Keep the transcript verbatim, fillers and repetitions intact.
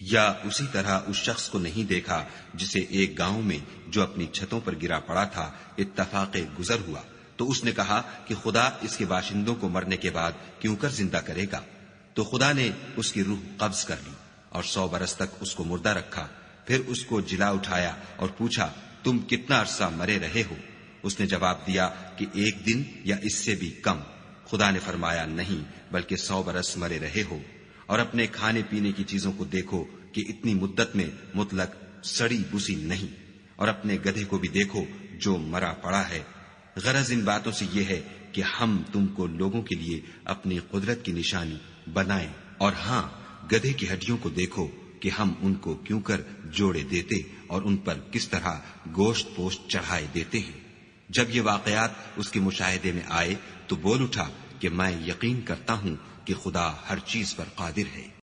या उसी तरह उस शख्स को नहीं देखा जिसे एक गांव में जो अपनी छतों पर गिरा पड़ा था इत्तफाक़े गुजर हुआ, तो उसने कहा कि खुदा इसके बाशिंदों को मरने के बाद क्यों कर जिंदा करेगा। तो खुदा ने उसकी रूह कब्ज कर ली और सौ बरस तक उसको मुर्दा रखा। फिर उसको जिला उठाया और पूछा, तुम कितना अरसा मरे रहे हो? उसने जवाब दिया कि एक दिन या इससे भी कम। खुदा ने फरमाया, नहीं, बल्कि सौ बरस मरे रहे हो। और अपने खाने पीने की चीजों को देखो कि इतनी मुद्दत में मुतलक सड़ी बुसी नहीं, और अपने गधे को भी देखो जो मरा पड़ा है। गरज इन बातों से यह है कि हम तुमको लोगों के लिए अपनी कुदरत की निशानी बनाएं। और हां, गधे की हड्डियों को देखो कि हम उनको क्यों कर जोड़े देते और उन पर किस तरह गोश्त पोस्ट चढ़ाए देते हैं। जब ये वाकयात उसके मुशाहिदे में आए तो बोल उठा कि मैं यकीन करता हूं कि खुदा हर चीज पर कादिर है।